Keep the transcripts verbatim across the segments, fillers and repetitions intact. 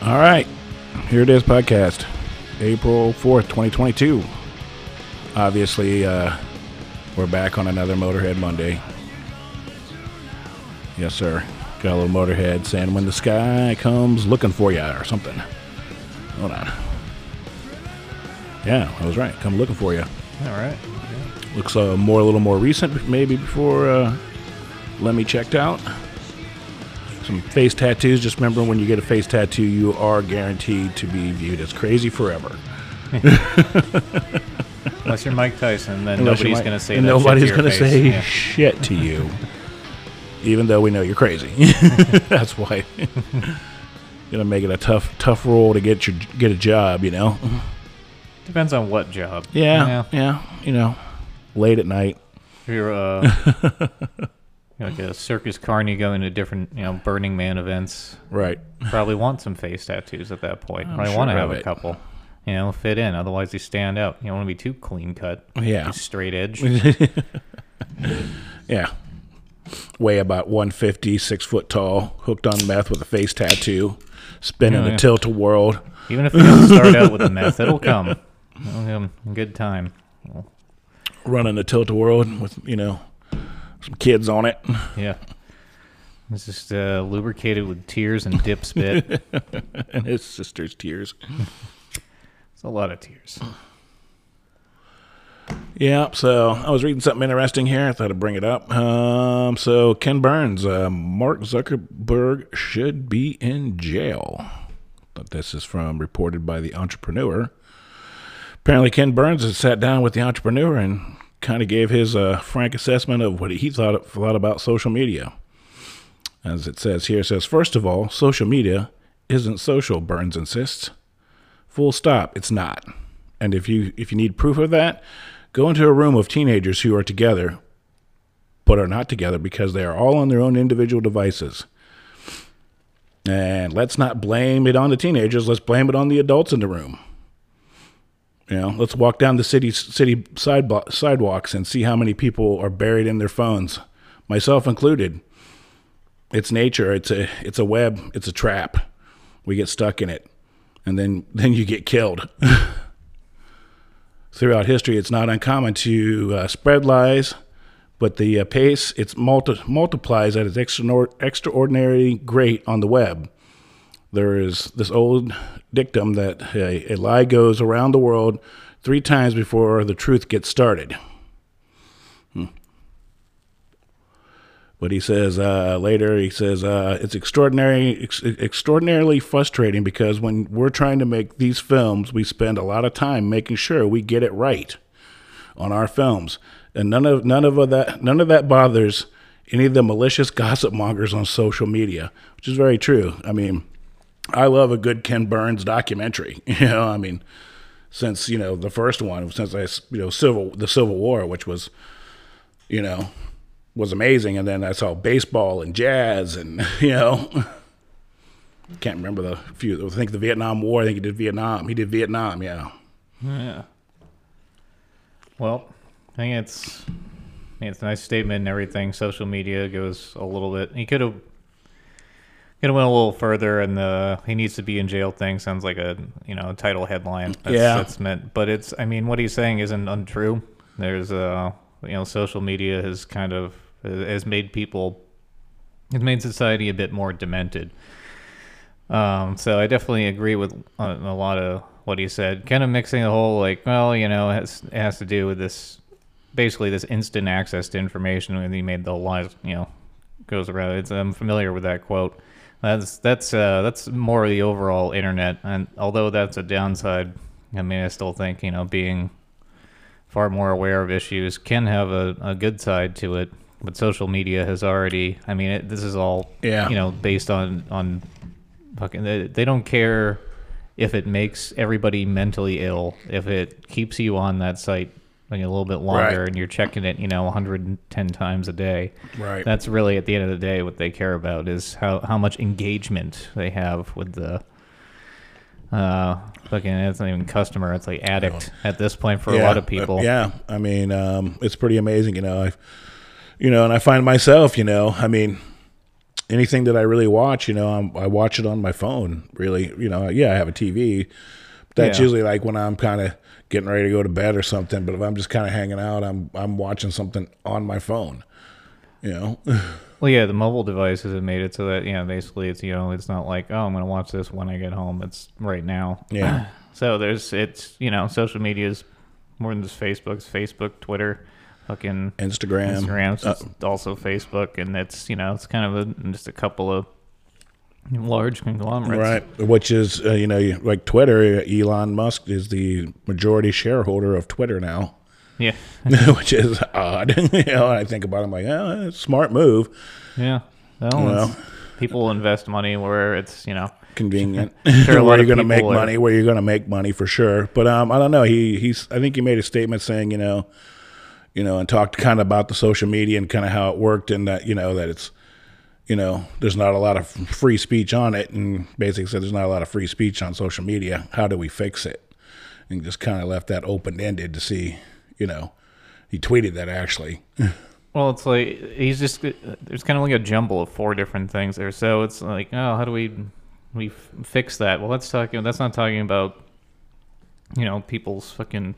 All right, here it is, podcast, April fourth, twenty twenty-two. Obviously, uh, we're back on another Motorhead Monday. Yes, sir. Got a little Motorhead saying, when the sky comes looking for ya, or something. Hold on. Yeah, I was right. Come looking for ya. All right. Yeah. Looks uh, more a little more recent, maybe before uh, Lemmy checked out. Some face tattoos. Just remember, when you get a face tattoo, you are guaranteed to be viewed as crazy forever. Unless you're Mike Tyson, then Unless nobody's Mike, going to say and that nobody's shit to your gonna face. say Yeah. shit to you, even though we know you're crazy. That's why. Gonna make it a tough, tough role to get your get a job. You know. Depends on what job. Yeah, yeah. yeah you know, late at night. If you're uh, like a circus carny going to different, you know, Burning Man events, Right. probably want some face tattoos at that point. I'm Probably sure want to of have a it. couple. You know, fit in. Otherwise, they stand out. You don't want to be too clean cut. Yeah. Too straight edge. Yeah. Weigh about one fifty, six foot tall, hooked on meth with a face tattoo, spinning Yeah, a yeah. tilt-a-whirl. Even if you don't start out with a meth, it'll come. It'll come in good time. Running a tilt-a-whirl with, you know, some kids on it. Yeah. It's just uh, lubricated with tears and dip spit. And his sister's tears. It's a lot of tears. Yeah, so I was reading something interesting here. I thought I'd bring it up. Um, so Ken Burns, uh, Mark Zuckerberg should be in jail. But this is from reported by the Entrepreneur. Apparently, Ken Burns has sat down with the Entrepreneur and kind of gave his uh, frank assessment of what he thought, thought about social media. As it says here, it says, first of all, social media isn't social, Burns insists. Full stop, it's not. And if you if you need proof of that, go into a room of teenagers who are together, but are not together because they are all on their own individual devices. And let's not blame it on the teenagers. Let's blame it on the adults in the room. You know, let's walk down the city city sidewalk, sidewalks and see how many people are buried in their phones, myself included. It's nature. It's a it's a web. It's a trap. We get stuck in it, and then then you get killed. Throughout history, it's not uncommon to uh, spread lies, but the uh, pace it's multi- multiplies at its extraor- extraordinarily great on the web. There is this old dictum that a, a lie goes around the world three times before the truth gets started. Hmm. But he says uh, later, he says, uh, it's extraordinary, ex- extraordinarily frustrating because when we're trying to make these films, we spend a lot of time making sure we get it right on our films. And none of none of that none of that bothers any of the malicious gossip mongers on social media, which is very true. I mean, I love a good Ken Burns documentary. You know, I mean, since, you know, the first one, since I, you know, Civil the Civil War, which was, you know, was amazing, and then I saw baseball and jazz, and you know, can't remember the few. I think the Vietnam War. I think he did Vietnam. He did Vietnam. Yeah. Yeah. Well, I think it's, I think it's a nice statement and everything. Social media goes a little bit. He could have, could have went a little further, and the he needs to be in jail thing sounds like a you know title headline. That's, Yeah. That's meant, but it's. I mean, what he's saying isn't untrue. There's uh you know social media has kind of has made people, has made society a bit more demented. Um, so I definitely agree with uh, a lot of what he said. Kind of mixing the whole like, well, you know, it has, it has to do with this, basically this instant access to information. When he made the lies, you know, goes around. It's, I'm familiar with that quote. That's that's uh, that's more of the overall internet, and although that's a downside, I mean, I still think you know being far more aware of issues can have a, a good side to it. But social media has already, I mean, it, this is all, Yeah. you know, based on, on fucking, they, they don't care if it makes everybody mentally ill, if it keeps you on that site like a little bit longer Right. and you're checking it, you know, one hundred ten times a day. Right. That's really, at the end of the day, what they care about is how, how much engagement they have with the, uh, fucking, it's not even customer, it's like addict at this point for a lot of people. Uh, yeah, I mean, um, it's pretty amazing, you know. I, you know, and I find myself, you know, I mean, anything that I really watch, you know, I'm, I watch it on my phone. Really, you know, yeah, I have a T V. That's Yeah. usually like when I'm kind of getting ready to go to bed or something. But if I'm just kind of hanging out, I'm I'm watching something on my phone. You know. Well, yeah, the mobile devices have made it so that, you know, basically it's, you know, it's not like, oh, I'm going to watch this when I get home. It's right now. Yeah. So there's, it's, you know, social media is more than just Facebook. It's Facebook, Twitter, fucking Instagram. Instagram. Uh, It's also Facebook. And it's, you know, it's kind of a, just a couple of large conglomerates. Right, which is, uh, you know, like Twitter, Elon Musk is the majority shareholder of Twitter now. Yeah. Which is odd. You know, I think about it, I'm like, oh, smart move. Yeah. Well, Well. it's- people invest money where it's, you know, Convenient. Sure, a lot where you're of going to make people are- money, where you're going to make money for sure. But um, I don't know. He he's. I think he made a statement saying, you know, you know, and talked kind of about the social media and kind of how it worked, and that, you know, that it's, you know, there's not a lot of free speech on it, and basically said there's not a lot of free speech on social media. How do we fix it? And just kind of left that open ended to see, you know, he tweeted that actually. well, it's like he's just there's kind of like a jumble of four different things there. So it's like, oh, how do we we f- fix that? Well, that's talking. That's not talking about, you know, people's fucking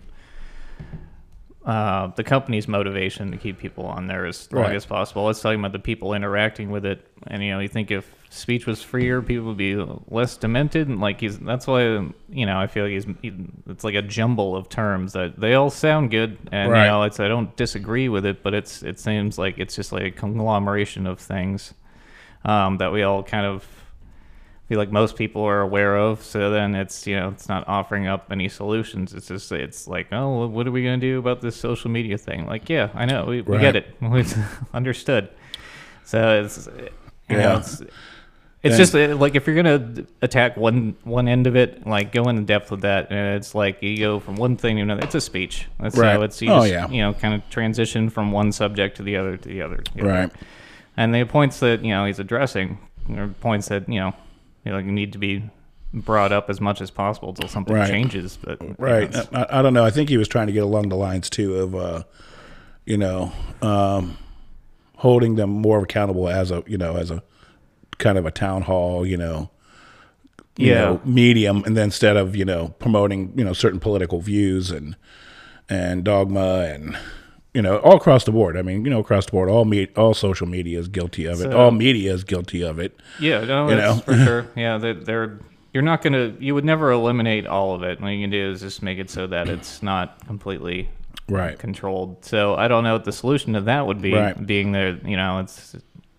uh, the company's motivation to keep people on there as long Right. as possible. It's talking about the people interacting with it. And, you know, you think if speech was freer, people would be less demented. And, like, he's that's why, you know, I feel like he's he, it's like a jumble of terms that they all sound good. And, Right. you know, it's I don't disagree with it, but it's it seems like it's just like a conglomeration of things um, that we all kind of feel like most people are aware of. So then it's, you know, it's not offering up any solutions. It's just, it's like, oh, well, what are we going to do about this social media thing? Like, yeah, I know. We, we Right. get it. We understood. So it's, you know, Yeah. it's, it's And- just uh, like if you're going to attack one one end of it, like go into depth with that. And it's like you go from one thing to another. It's a speech. That's Right. So it's, you Oh, just, yeah. you know, kind of transition from one subject to the other to the other. To the other. Right. And the points that, you know, he's addressing are points that, you know, you know, need to be brought up as much as possible until something Right. changes. But you know, Right. it's- I, I don't know. I think he was trying to get along the lines too of, uh, you know, um, holding them more accountable as a, you know, as a kind of a town hall, you know, you Yeah. know, medium, and then instead of, you know, promoting, you know, certain political views and and dogma and, you know, all across the board. I mean, you know, across the board, all me, all social media is guilty of it. So- all media is guilty of it. yeah, no, You it's know? for sure. Yeah, they're, they're you're not gonna you would never eliminate all of it. What you can do is just make it so that it's not completely Right. controlled. So I don't know what the solution to that would be. Right. Being there, you know, it's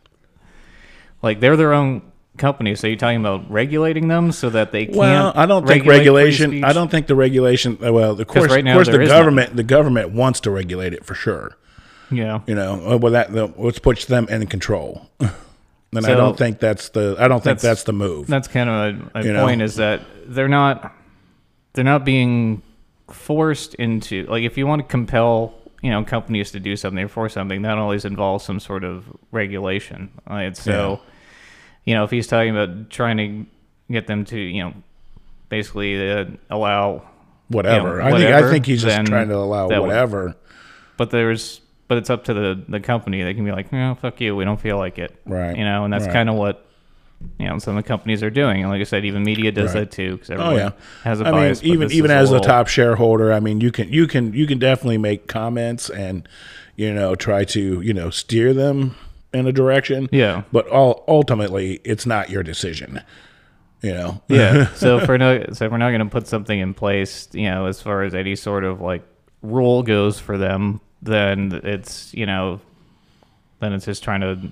like they're their own company. So you're talking about regulating them so that they can't. Well, I don't think regulate free regulation. I speech? don't think the regulation. Well, of course, right of now course, there the is government, the government wants to regulate it for sure. Yeah. You know, uh, well, that the, let's put them in control. And I So- don't think that's the. I don't think That's- that's the move. That's kind of my, my You know? point is that they're not they're not being forced into like if you want to compel you know companies to do something or force something that always involves some sort of regulation. Right? So you know if he's talking about trying to get them to you know basically uh, allow Whatever. you know, I think. I whatever, think he's just then trying to allow that would- whatever. but there's but it's up to the the company. They can be like, no, fuck you, we don't feel like it, Right. You know, and that's Right. kind of what you know some of the companies are doing. And like I said, even media does Right. that too because Oh everyone yeah, has a I bias. mean, but even this even is as a little- top shareholder, I mean, you can you can you can definitely make comments and you know try to you know steer them in a direction. Yeah. But all ultimately, it's not your decision. You know. yeah. So if we're not, so if we're not going to put something in place, you know, as far as any sort of like rule goes for them, then it's you know, then it's just trying to,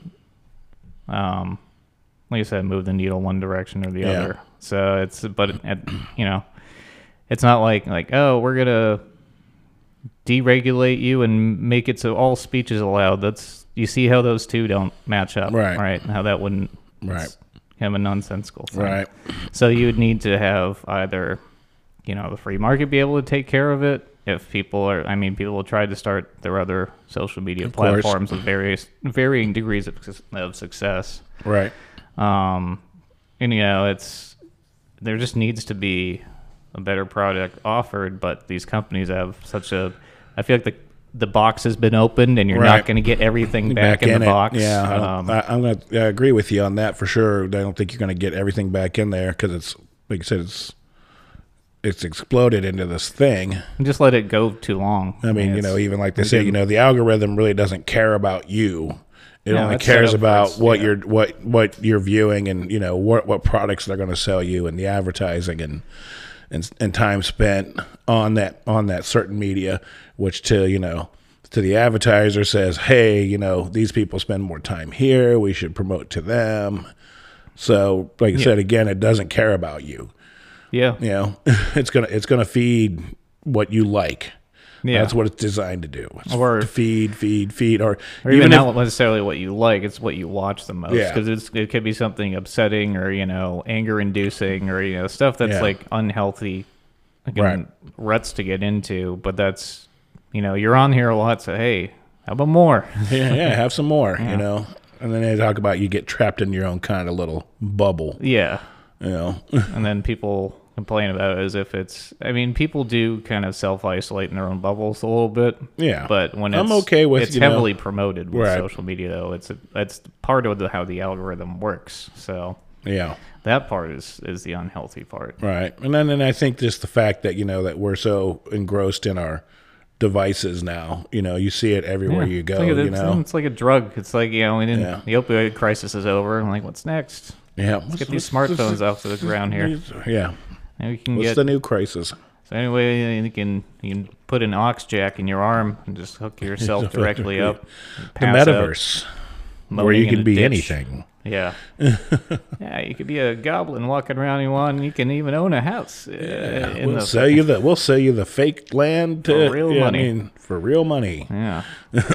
um, like I said, move the needle one direction or the Yeah. other. So it's, but it, you know, it's not like like oh we're gonna deregulate you and make it so all speech is allowed. That's you see how those two don't match up, Right. Right? How that wouldn't, Right. it's kind of a nonsensical thing. Right. So you would need to have either, you know, the free market be able to take care of it. If people are, I mean, people will try to start their other social media Of course. platforms with various varying degrees of, suc- of success. Right. Um, and you know, it's there just needs to be a better product offered, but these companies have such a. I feel like the the box has been opened and you're Right. not going to get everything back, back in, in the it. box. Yeah, I um, I, I'm going to agree with you on that for sure. I don't think you're going to get everything back in there because it's, like you said, it's it's exploded into this thing. just let it go too long. I mean, you it's- know, even like they say, you know, the algorithm really doesn't care about you. It No, only it's set cares up for about its- what yeah. you're what what you're viewing and you know what what products they're going to sell you and the advertising and and and time spent on that on that certain media, which to you know to the advertiser says, hey, you know, these people spend more time here. We should promote to them. So, like I Yeah. said again, it doesn't care about you. Yeah. You know, it's gonna it's gonna feed what you like. Yeah. That's what it's designed to do. It's Or- to feed, feed, feed, or, Or even, if- not necessarily what you like, it's what you watch the most. Yeah. Because it could be something upsetting or, you know, anger-inducing or, you know, stuff that's, Yeah. like, unhealthy like, Right. ruts to get into. But that's, you know, you're on here a lot, so, hey, how about more? yeah, yeah, have some more, you know. And then they talk about you get trapped in your own kind of little bubble, Yeah. you know. And then people complain about it as if it's, I mean, people do kind of self-isolate in their own bubbles a little bit. Yeah. But when it's, I'm okay with, it's you know- heavily promoted with Right. social media, though, it's a, it's part of the, how the algorithm works. So Yeah, that part is, is the unhealthy part. right. And then and I think just the fact that, you know, that we're so engrossed in our devices now, you know, you see it everywhere Yeah. you go, It's like a, you it's- know. it's like a drug. It's like, you know, we didn't, Yeah. the opioid crisis is over. I'm like, what's next? Yeah. Let's get these smartphones off to the ground here. Yeah. And we can What's get the new crisis? so anyway you can you can put an aux jack in your arm and just hook yourself directly up. and The pass out, metaverse, where moaning you in can a be ditch. anything. Yeah. Yeah, you could be a goblin walking around you want, and you can even own a house. Uh, in We'll the, sell you the we'll sell you the fake land to, For real yeah, I money. mean, for real money. Yeah.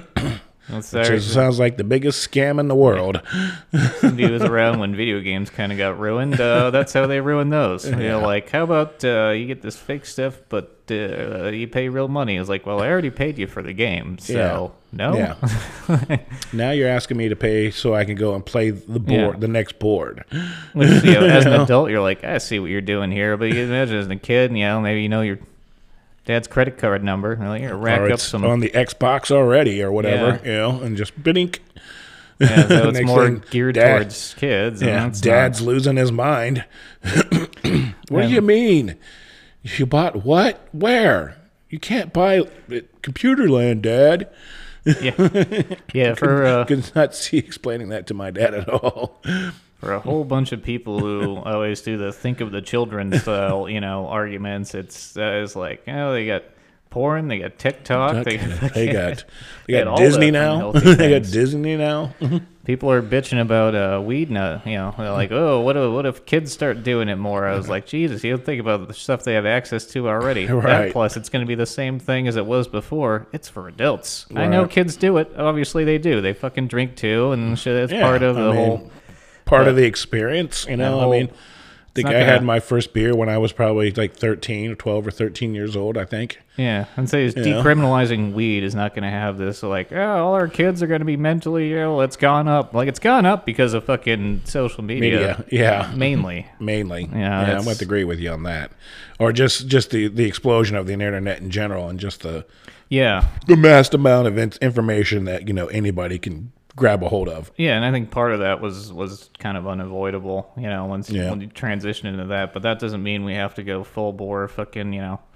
That's Which there. is, sounds like the biggest scam in the world. Somebody was around when video games kind of got ruined. Uh, that's how they ruined those. You know, like, how about uh, you get this fake stuff, but uh, you pay real money? It's like, well, I already paid you for the game, so no. Yeah. Now you're asking me to pay so I can go and play the board, Yeah. the next board. Which, you know, as an adult, you're like, I see what you're doing here. But you can imagine as a kid, you know, maybe you know your dad's credit card number. And like, here, rack Or up it's some. on the Xbox already, or whatever, you know, and just bidink. Yeah, so it's Next more thing, geared dad- towards kids. and Yeah, that's Dad's not- losing his mind. What Yeah. do you mean? You bought what? Where? You can't buy at Computer Land, Dad. yeah, yeah. For uh, Could not see explaining that to my dad at all. for a whole bunch of people who always do the think of the children style, you know, arguments. It's uh, it's like, oh, they got porn, they got TikTok, they, They got they They got got all Disney the now. unhealthy They got things. Disney now. people are bitching about uh, weed nut. You know, they're like, oh, what if, what if kids start doing it more? I was like, Jesus, you don't think about the stuff they have access to already. That Right. plus, it's going to be the same thing as it was before. It's for adults. I know Right. kids do it. Obviously, they do. They fucking drink too, and shit. It's Yeah, part of I the mean, whole. part but- of the experience, you know. whole- I mean, I think not I had gonna- my first beer when I was probably like thirteen or twelve or thirteen years old, I think. Yeah, and say know? decriminalizing weed is not going to have this like, oh, all our kids are going to be mentally ill. It's gone up. Like it's gone up because of fucking social media, Media, yeah. mainly. Mainly. Yeah, Yeah, I it's- would agree with you on that. Or just just the, the explosion of the internet in general and just the Yeah, the vast amount of in- information that, you know, anybody can grab a hold of. yeah, and I think part of that was was kind of unavoidable. You know, once Yeah. when you transition into that, but that doesn't mean we have to go full bore, fucking, you know,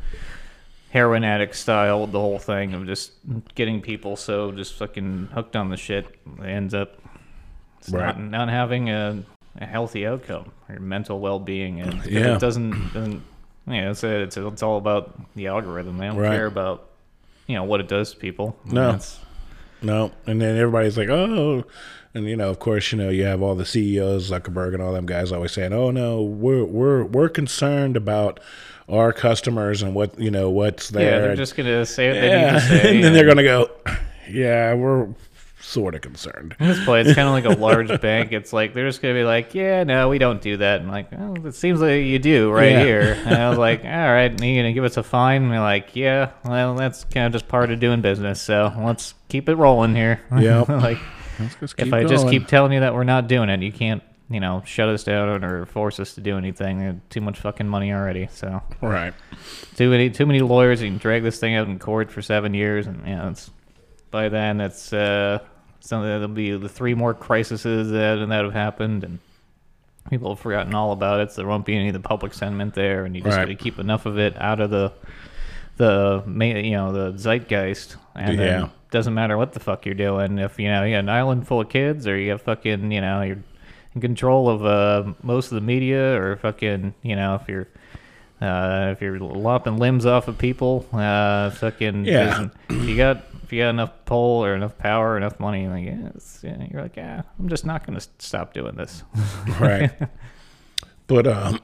heroin addict style with the whole thing of just getting people so just fucking hooked on the shit. It ends up it's Right. not not having a, a healthy outcome or mental well being, and because Yeah. it doesn't doesn't. Yeah, it's it's it's all about the algorithm. They don't Right. care about you know what it does to people. No. It's- No. And then everybody's like, oh, and you know, of course, you know, you have all the C E Os, Zuckerberg and all them guys always saying, oh no, we're we're we're concerned about our customers and what, you know, what's there. yeah, they're And- just gonna say what they yeah. need to say. And then they're gonna go, yeah, we're sort of concerned. At this point, it's kind of like a large bank. It's like they're just gonna be like, "Yeah, no, we don't do that." And I'm like, "Oh, it seems like you do right Yeah. here." And I was like, "All right, are you gonna give us a fine?" And they're like, "Yeah, well, that's kind of just part of doing business. So let's keep it rolling here." Yep. like, Let's just if keep I just going. keep telling you that we're not doing it, you can't you know, shut us down or force us to do anything. They have too much fucking money already. So Right. too many too many lawyers. You can drag this thing out in court for seven years, and you know, it's by then it's uh, something that'll be the three more crises that that have happened, and people have forgotten all about it. So there won't be any of the public sentiment there, and you just Right. got to keep enough of it out of the the main, you know, the zeitgeist, and Yeah. then doesn't matter what the fuck you're doing. If you know you got an island full of kids, or you have fucking, you know, you're in control of uh, most of the media, or fucking, you know, if you're uh, if you're lopping limbs off of people, uh, fucking, Yeah. if you got if you got enough pull or enough power or enough money, like, yeah, it's, yeah, you're like, yeah, I'm just not gonna stop doing this. Right. But um,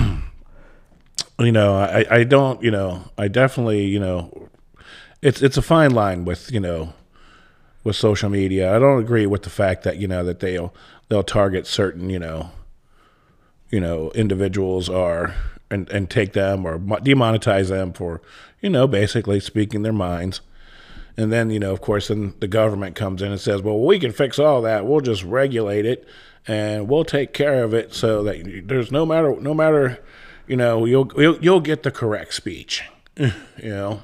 you know, I I don't, you know, I definitely, you know, it's it's a fine line with, you know, with social media. I don't agree with the fact that, you know, that they'll they'll target certain, you know, you know, individuals or and and take them or mo- demonetize them for, you know, basically speaking their minds. And then, you know, of course, then the government comes in and says, well, we can fix all that. We'll just regulate it and we'll take care of it so that there's no matter, no matter, you know, you'll, you'll, you'll get the correct speech, you know?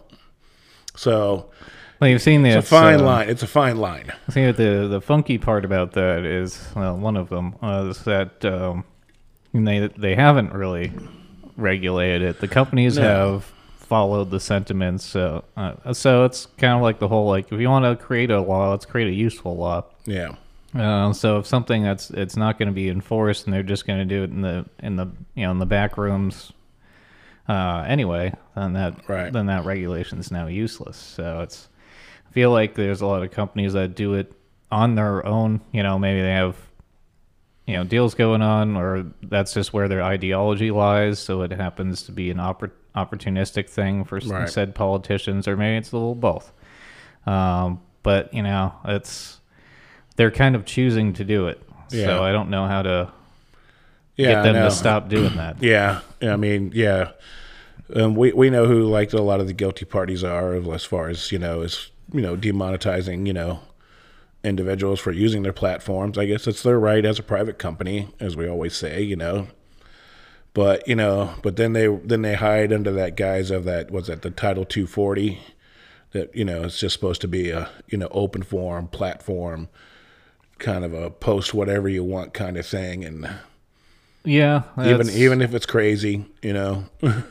So Well, you've seen this. it's a fine uh, line. It's a fine line. I think that the the funky part about that is, well, one of them uh, is that um, they they haven't really regulated it. The companies No. have followed the sentiments. So uh, so it's kind of like the whole, like, if you want to create a law, let's create a useful law. Yeah. Uh, so if something that's it's not going to be enforced, and they're just going to do it in the in the you know in the back rooms uh, anyway, then that Right. then that regulation is now useless. So it's I feel like there's a lot of companies that do it on their own. You know, maybe they have you know deals going on, or that's just where their ideology lies. So it happens to be an oppor- opportunistic thing for Right. said politicians, or maybe it's a little both. Um, but you know, it's they're kind of choosing to do it. Yeah. So I don't know how to Yeah. get them I know. to stop doing that. Yeah, I mean, yeah, um, we we know who like a lot of the guilty parties are as far as you know as you know demonetizing you know individuals for using their platforms. I guess it's their right as a private company, as we always say, you know. But you know, but then they then they hide under that guise of that was that the Title two forty that you know it's just supposed to be a you know open forum platform, kind of a post whatever you want kind of thing, and. Yeah, Even that's- even if it's crazy, you know.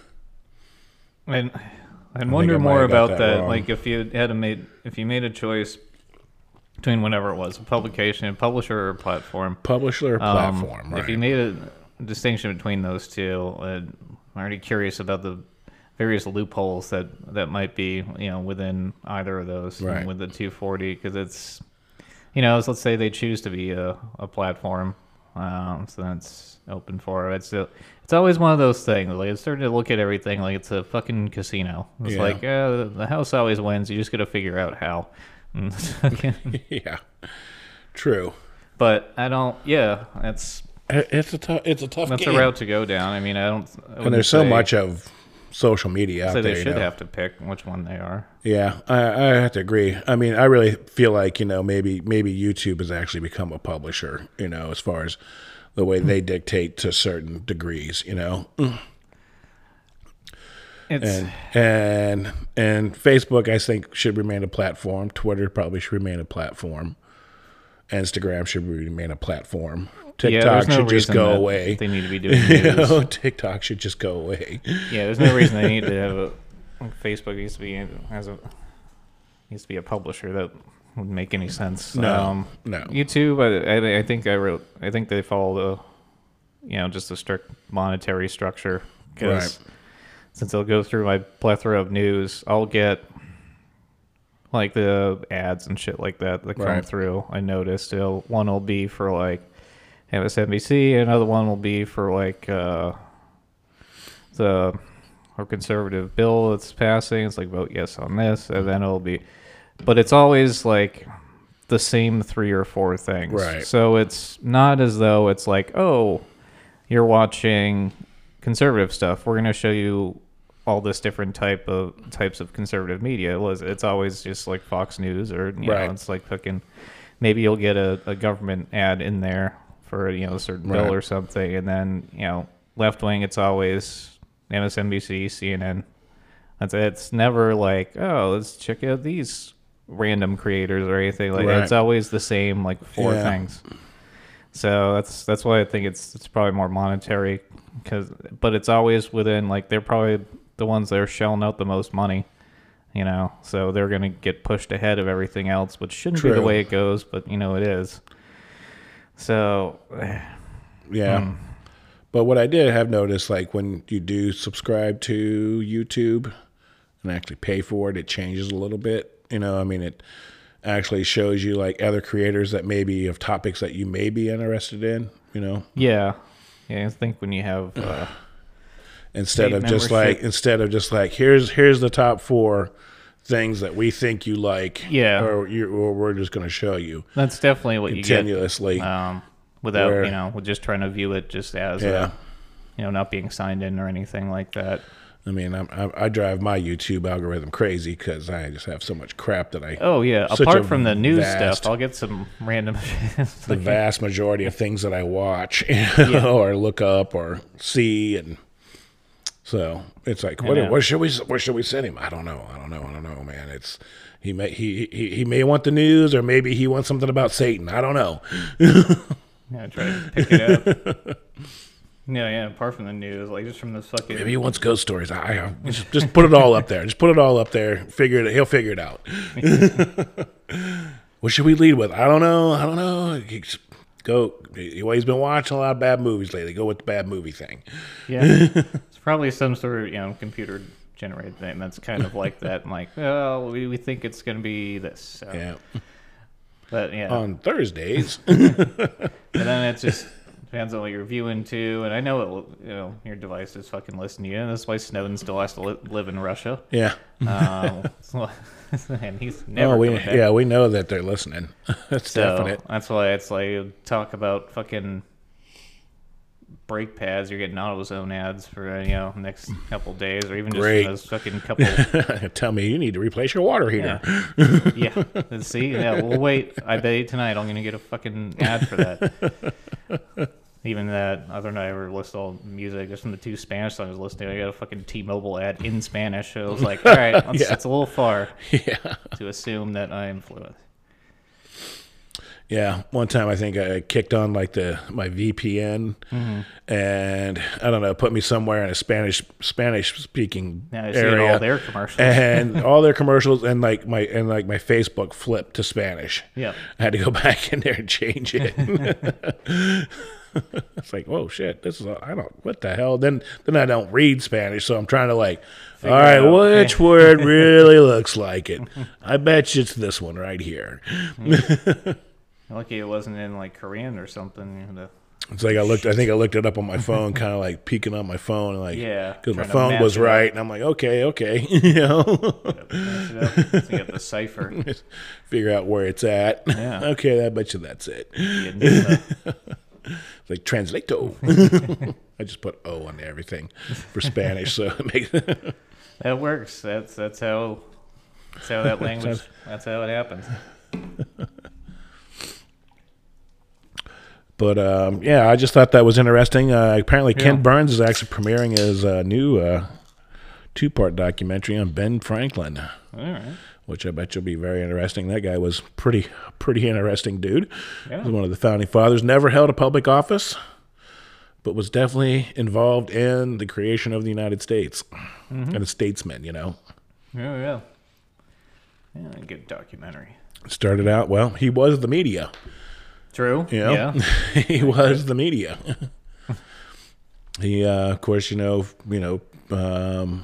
and I I wonder might more have got about that that. wrong. Like if you had to made if you made a choice between whatever it was, a publication, a publisher, or a platform. Publisher or um, platform, right? If you made a distinction between those two, uh, I'm already curious about the various loopholes that, that might be, you know, within either of those, Right. with the two forty, because it's, you know, so let's say they choose to be a, a platform, um, so that's open for it. It's a, it's always one of those things. Like, it's starting to look at everything like it's a fucking casino. It's Yeah. like, uh, the, the house always wins. You just got to figure out how. yeah, true. But I don't. Yeah, that's It- It's a tough. It's a tough that's game. a route to go down. I mean, I don't. I and wouldn't there's so say- much of social media out So there. they you should know? have to pick which one they are. Yeah, I, I have to agree. I mean, I really feel like you know maybe maybe YouTube has actually become a publisher. You know, as far as the way they dictate to certain degrees. You know. It's And and and Facebook, I think, should remain a platform. Twitter probably should remain a platform. Instagram should remain a platform. yeah, TikTok there's no should just reason go that away. They need to be doing You news. know, TikTok should just go away. Yeah, there's no reason they need to have a like Facebook needs to be has a needs to be a publisher that would make any sense. No, um, no. YouTube, I, I, I think I wrote. I think they follow the, you know, just a strict monetary structure because Right. since I'll go through my plethora of news, I'll get like the ads and shit like that that come Right. through. I noticed it'll, one will be for like M S N B C, another one will be for like uh, the or conservative bill that's passing. It's like vote yes on this, and then it'll be, but it's always like the same three or four things. Right. So it's not as though it's like, oh, you're watching conservative stuff. We're gonna show you all this different type of types of conservative media. It was it's always just like Fox News or you Right. know, it's like fucking maybe you'll get a, a government ad in there for you know a certain Right. bill or something, and then you know left wing, it's always M S N B C, C N N. That's it. It's never like, oh, let's check out these random creators or anything like that. Right. It's always the same like four Yeah. things. So that's that's why I think it's it's probably more monetary, because but it's always within like they're probably the ones that are shelling out the most money, you know. So they're gonna get pushed ahead of everything else, which shouldn't be the True. way it goes, but you know it is. So Yeah. Hmm. But what I did have noticed, like when you do subscribe to YouTube and actually pay for it, it changes a little bit. You know, I mean, it actually shows you like other creators that maybe of topics that you may be interested in, you know, yeah, yeah. I think when you have uh, instead Paid of just membership. like, instead of just like, here's, here's the top four things that we think you like. Yeah. Or, you, or we're just going to show you that's definitely what you get. continuously. Um, without Where- you know, with just trying to view it just as Yeah. uh, you know, not being signed in or anything like that. I mean, I'm, I, I drive my YouTube algorithm crazy because I just have so much crap that I. Oh yeah, Such apart a from the news vast- stuff, I'll get some random. the vast majority of things that I watch or look up or see, and so it's like, what, Yeah. what should we what should we send him? I don't know. I don't know. I don't know, man. It's he may he, he he may want the news, or maybe he wants something about Satan. I don't know. Yeah, try to pick it up. Yeah, yeah. Apart from the news, like just from the fucking. Maybe he wants ghost stories. I, I just, just put it all up there. Just put it all up there. Figure it. He'll figure it out. What should we lead with? I don't know. I don't know. He's- Go. Well, he's been watching a lot of bad movies lately. Go with the bad movie thing. Yeah, it's probably some sort of you know computer generated thing that's kind of like that. And like, well, we, we think it's gonna be this. So. Yeah. But yeah, On Thursdays. and then it just depends on what you're viewing too. And I know it, will- you know, your device is fucking listening to you. And that's why Snowden still has to li- live in Russia. Yeah. Um, so- and he's never. Oh, we coming back. yeah, we know that they're listening. That's So definite. that's why it's like you talk about fucking brake pads. You're getting AutoZone ads for you know next couple days, or even just Great. those fucking couple. Tell me you need to replace your water heater. Yeah, yeah. And see, yeah. We'll wait. I bet you tonight I'm gonna get a fucking ad for that. Even that, I don't know. I ever list all music just from the two Spanish songs I was listening to. I got a fucking T-Mobile ad in Spanish. So I was like, all right, that's, Yeah. that's a little far Yeah. to assume that I am fluent. Yeah. One time I think I kicked on like the my V P N, Mm-hmm. and I don't know, put me somewhere in a Spanish Spanish speaking Now I see area. all their commercials. and all their commercials and like my and like my Facebook flipped to Spanish. Yeah. I had to go back in there and change it. It's like, whoa, shit! This is a, I don't what the hell. Then then I don't read Spanish, so I'm trying to like, all right, it out. which word really looks like it? I bet you it's this one right here. Lucky it wasn't in like Korean or something. You know, It's like I looked. I think I looked it up on my phone, kind of like peeking on my phone, like Yeah, because my trying to phone match was it up. right, and I'm like, okay, okay, you know, to match it up. So you got the cipher. figure out where it's at. Yeah. Okay, I bet you that's it. You knew that. Like translato. I just put O on everything for Spanish, so it makes That works. That's that's how that's how that language. That's how it happens. But um, yeah, I just thought that was interesting. Uh, apparently, Yeah. Ken Burns is actually premiering his uh, new uh, two-part documentary on Ben Franklin, All right. which I bet you'll be very interesting. That guy was pretty, pretty interesting dude. Yeah. He was one of the founding fathers. Never held a public office, but was definitely involved in the creation of the United States and a statesman. You know, Yeah, yeah. Yeah, good documentary. started out well. He was the media. True. You know? Yeah. He was the media. He, uh, of course, you know, you know, um,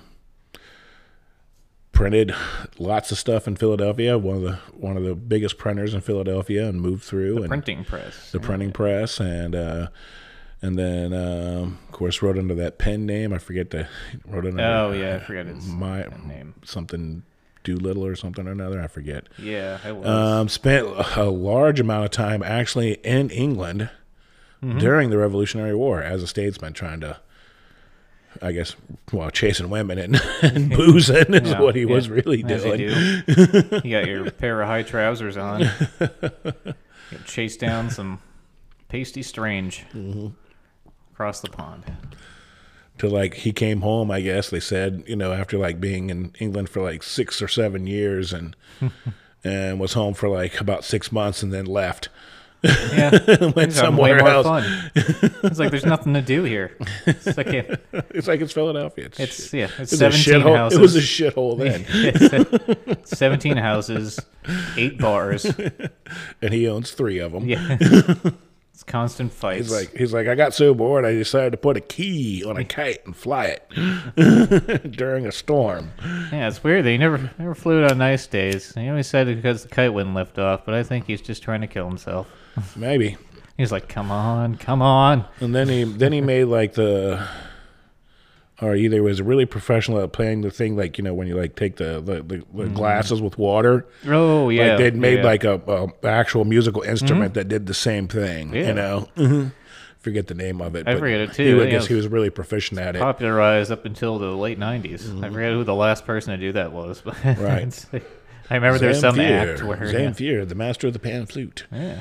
printed lots of stuff in Philadelphia. One of the one of the biggest printers in Philadelphia, and moved through and Printing press. the printing press, and uh, and then um, of course wrote under that pen name. I forget the wrote under Oh yeah, I forget his my name. something Doolittle or something or another. I forget. Yeah, it was. Um, spent a large amount of time actually in England during the Revolutionary War as a statesman, trying to, I guess, well, chasing women and, and boozing is Yeah, what he yeah, was really as you doing. do. You got your pair of high trousers on. You chase down some Pasty Strange. Mm-hmm. Across the pond. To like, he came home, I guess, they said, you know, after like being in England for like six or seven years and and was home for like about six months and then left. Yeah. Went somewhere way more else. Fun. It's like there's nothing to do here. It's like, a, it's like it's Philadelphia. It's, it's yeah, it's, it's seventeen houses. It was a shithole then. seventeen houses, eight bars. And he owns three of them. Yeah. It's constant fights. He's like, he's like, I got so bored, I decided to put a key on a kite and fly it during a storm. Yeah, it's weird. They never never flew it on nice days. He always said it because the kite wouldn't lift off, but I think he's just trying to kill himself. Maybe. He's like, come on, come on. And then he then he made like the, or either was really professional at playing the thing, like, you know, when you like take the the, the, the glasses with water. Oh yeah, like they'd made yeah. like a, a actual musical instrument mm-hmm. that did the same thing. Yeah. You know, mm-hmm. forget the name of it. I but forget it too. He, I yeah, guess he was really proficient at it. Popularized up until the late nineties. Mm-hmm. I forget who the last person to do that was, but right. I remember there was some Zamfir, act where Zamfir, yeah. the master of the pan flute. Yeah.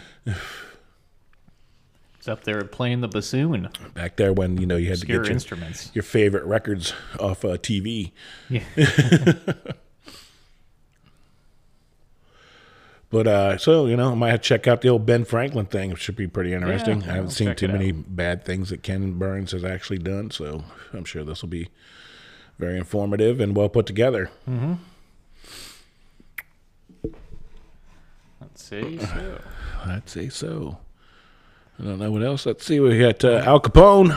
It's up there playing the bassoon. Back there when, you know, you had Obscure to get your, instruments. your favorite records off uh, T V. Yeah. But, uh, so, you know, I might have to check out the old Ben Franklin thing. It should be pretty interesting. Yeah, I haven't I'll seen too many out. bad things that Ken Burns has actually done, so I'm sure this will be very informative and well put together. Mm-hmm. Let's see. So. I'd say so. I don't know what else. Let's see. We got uh, Al Capone.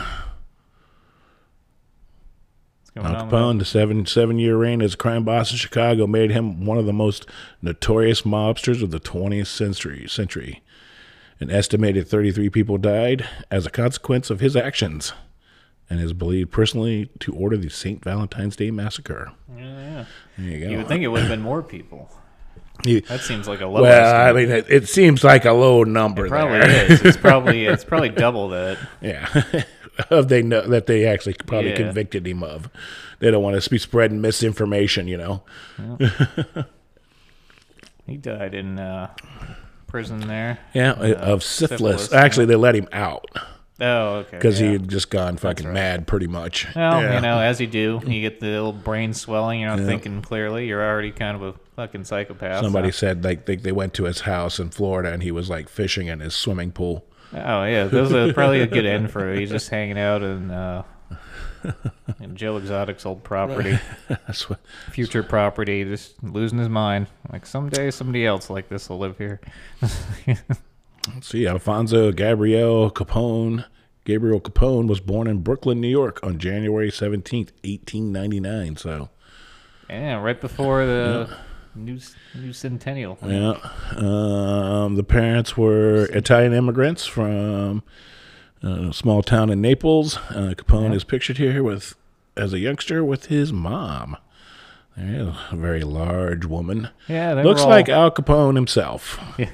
Al Capone, the seven seven year reign as crime boss in Chicago, made him one of the most notorious mobsters of the twentieth century. Century, an estimated thirty-three people died as a consequence of his actions, and is believed personally to order the Saint Valentine's Day massacre. Yeah, yeah. There you go. You would think it would have been more people. You, that seems like a low. Well, estimate. I mean, it, it seems like a low number. It probably there. is. It's probably it's probably double that. Yeah, of they know that they actually probably yeah. convicted him of. They don't want to be spreading misinformation, you know. Yeah. He died in uh, prison there. Yeah, uh, of syphilis. syphilis Actually, yeah. they let him out. Oh, okay. Because yeah. he had just gone fucking right. mad, pretty much. Well, yeah. you know, as you do, you get the little brain swelling. You're not yeah. thinking clearly. You're already kind of a fucking psychopath. Somebody so. said like they, they went to his house in Florida and he was like fishing in his swimming pool. Oh yeah, that was a, probably a good end for him. He's just hanging out in, uh, in Joe Exotic's old property, That's what, future property, just losing his mind. Like someday somebody else like this will live here. Let's see, Alfonso Gabriel Capone. Gabriel Capone was born in Brooklyn, New York on January seventeenth, eighteen ninety-nine. So, yeah, right before the yeah. new, new centennial. Yeah. Um, the parents were Italian immigrants from a small town in Naples. Uh, Capone yeah. is pictured here with as a youngster with his mom. Yeah, a very large woman. Yeah, looks all... like Al Capone himself. Yeah.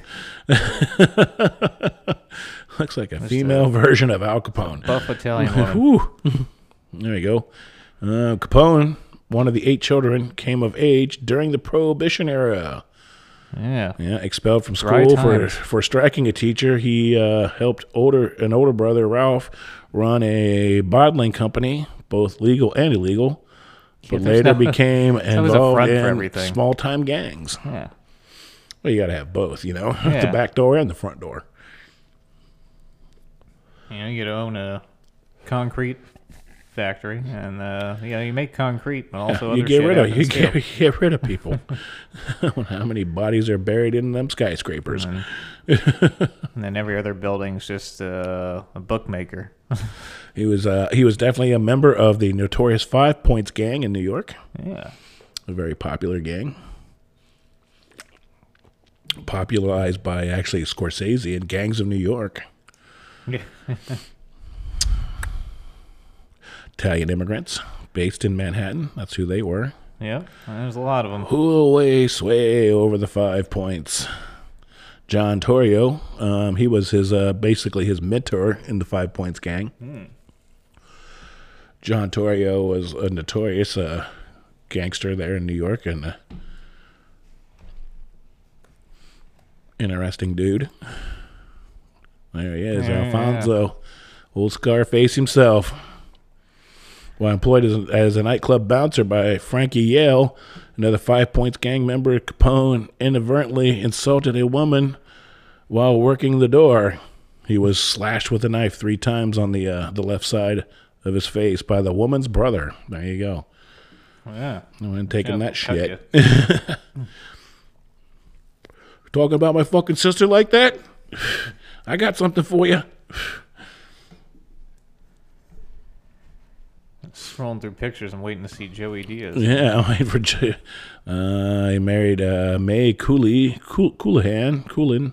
Looks like a Just female a version of Al Capone. Buff Italian woman. There you go. Uh, Capone, one of the eight children, came of age during the Prohibition era. Yeah. Yeah, expelled from school for, for striking a teacher. He uh, helped older an older brother, Ralph, run a bottling company, both legal and illegal, but yeah, later no, became involved in small-time gangs. Yeah. Well, you got to have both, you know, yeah. the back door and the front door. You know, you own a concrete factory, and uh, you know, you make concrete, but also yeah, you other get shit rid of you get, you get rid of people. How many bodies are buried in them skyscrapers? And then, and then every other building's just uh, a bookmaker. He was uh, he was definitely a member of the notorious Five Points gang in New York. Yeah, a very popular gang. Popularized by actually Scorsese and Gangs of New York. Yeah. Italian immigrants based in Manhattan. That's who they were. Yeah, there's a lot of them. Who will way sway over the Five Points? John Torrio. Um, he was his uh, basically his mentor in the Five Points gang. Hmm. John Torrio was a notorious uh, gangster there in New York and uh, interesting dude. There he is, yeah, Alfonso, old Scarface himself. While employed as, as a nightclub bouncer by Frankie Yale, another Five Points gang member, Capone inadvertently insulted a woman while working the door. He was slashed with a knife three times on the uh, the left side of his face by the woman's brother. There you go. Yeah. I went taking Yeah, that shit. you. Talking about my fucking sister like that? I got something for you. Scrolling through pictures and waiting to see Joey Diaz. Yeah, I'm waiting for Jo- uh, he married uh, May Cooley, Cool, Coolahan, Coolin.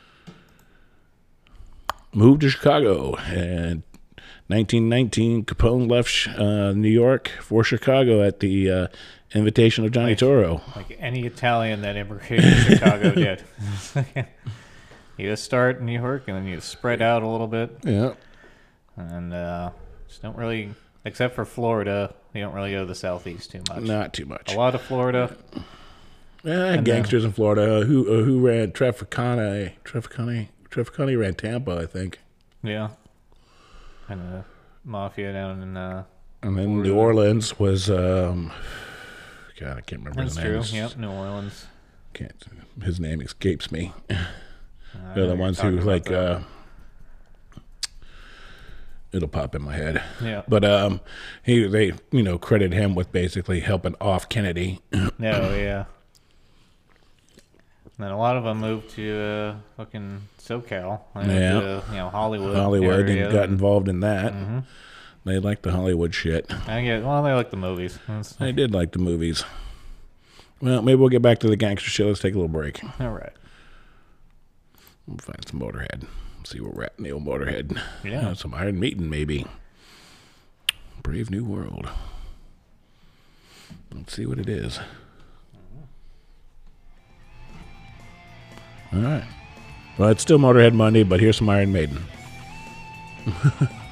Moved to Chicago. And nineteen nineteen, Capone left uh, New York for Chicago at the uh, invitation of Johnny Like- Toro. Like any Italian that immigrated to Chicago did. You just start in New York and then you spread out a little bit. Yeah. And uh, just don't really, except for Florida, you don't really go to the southeast too much. Not too much. A lot of Florida. Eh, gangsters in Florida. Uh, who uh, who ran Traficante? Traficante? Traficante ran Tampa, I think. Yeah. And the mafia down in. Uh, And then Florida. New Orleans was, um, God, I can't remember that's his true. name. Yep, New Orleans. Can't, his name escapes me. Uh, They're I know the you're ones who, talking about like, that. uh, it'll pop in my head. Yeah. But um, he they you know credit him with basically helping off Kennedy. No, yeah. And then a lot of them moved to uh, fucking SoCal. They moved Yeah. to, you know, Hollywood. Hollywood area. and got involved in that. Mhm. They like the Hollywood shit. I get, well, they like the movies. That's, They did like the movies. Well, maybe we'll get back to the gangster shit. Let's take a little break. all right. We'll find some Motorhead. See where we're at in the old Motorhead. Yeah. Uh, some Iron Maiden, maybe. Brave New World. Let's see what it is. All right. Well, it's still Motorhead Monday, but here's some Iron Maiden.